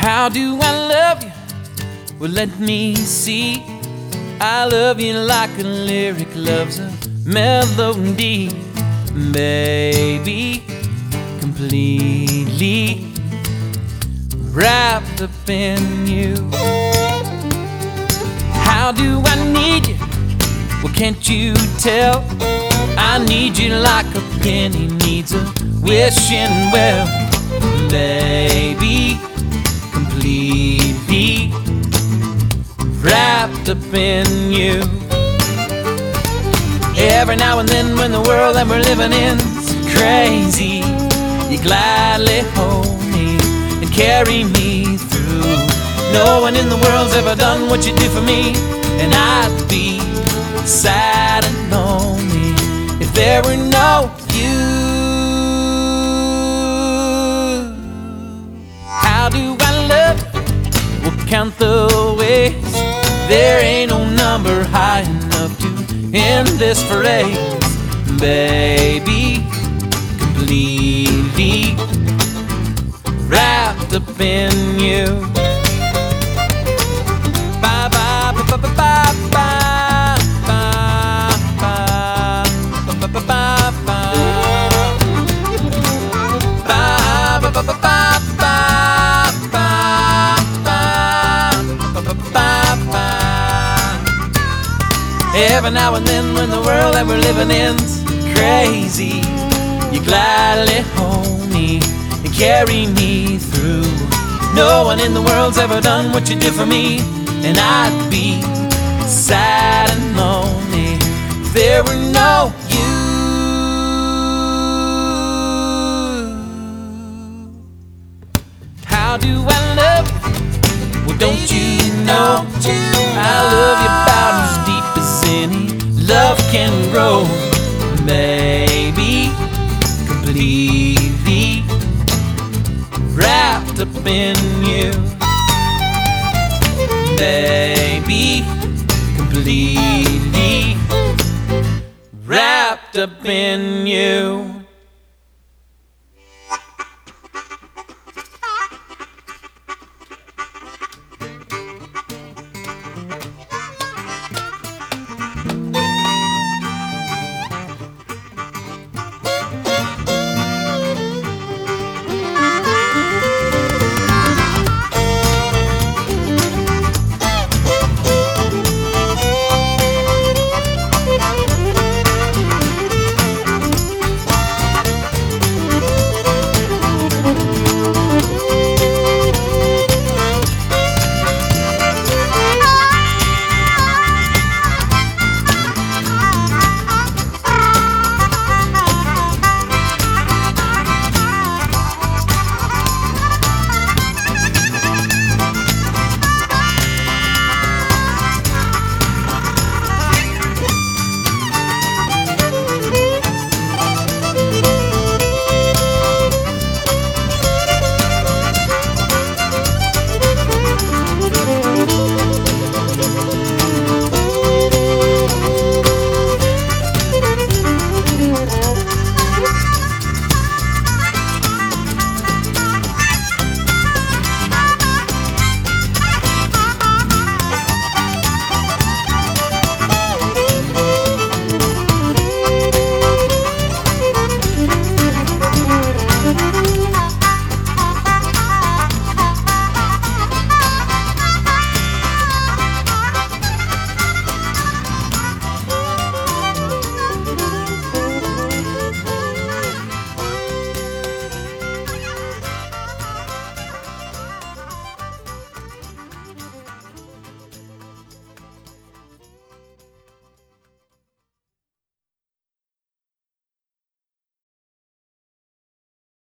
How do I love you? Well, let me see. I love you like a lyric loves a melody, baby, completely wrapped up in you. How do I need you? Well, can't you tell? I need you like a penny needs a wishing well, baby, completely wrapped up in you. Every now and then when the world that we're living in's crazy, you gladly hold me and carry me through. No one in the world's ever done what you do for me, and I'd be sad and lonely if there were no you. How do I love you? We'll count the ways. There ain't no number high enough to end this phrase, baby, completely wrapped up in you. Ba ba ba ba ba ba ba ba ba ba ba ba. Every now and then when the world that we're living in's crazy, you gladly hold me and carry me through. No one in the world's ever done what you did for me, and I'd be sad and lonely if there were no you. How do I love you? Well, don't you know I love you about as deep as any love can grow, baby, completely wrapped up in you, baby, completely wrapped up in you.